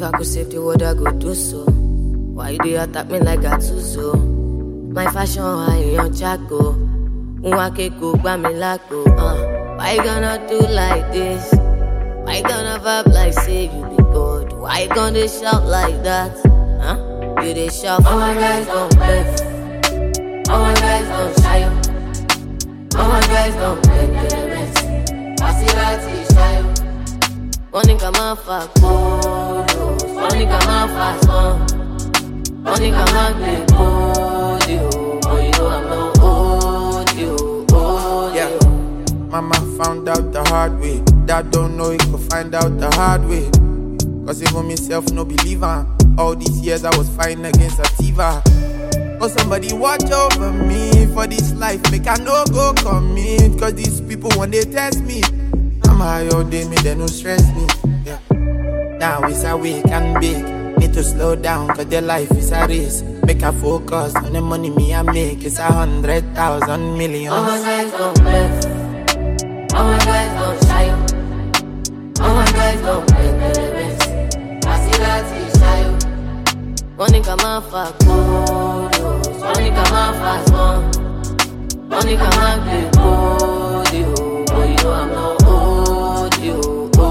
I could save the world, I go do so. Why you dey attack me like Gattuso? My fashion high on Chaco. Mwake go buy me laco. Why you gonna do like this? Why you gonna vibe like say you be God? Why you gonna shout like that? Huh? You dey shout. All my guys don't bluff. All my guys don't shy up. All my guys don't bend to the rest. Maserati shy up. Money come out for photos. Money come out for song. Money come out with audio. Oh, you know I'm not audio. Yeah. Mama found out the hard way. Dad don't know he could find out the hard way. Cause even myself no believer. All these years I was fighting against Sativa. But somebody watch over me for this life. Make I no go commit. Cause these people when they test me, I'm high all day, me they no stress me. Yeah. Now it's awake and big. Need to slow down cause their life is a race. Make a focus on the money me I make. It's 100,000 million. All my guys don't bluff. All my guys don't shy up. All my guys don't bend to the rest. Maserati shy up. Money come out for photos. Money come out for song. Money come out with audio. Oh, you know I'm not audio.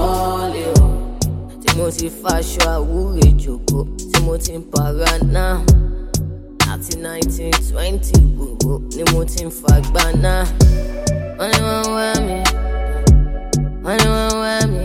Timothy Fasho awure joko. Timothy Parana. 1920 bobo. Timothy Fagbana. Money won't wear me. Money won't wear me.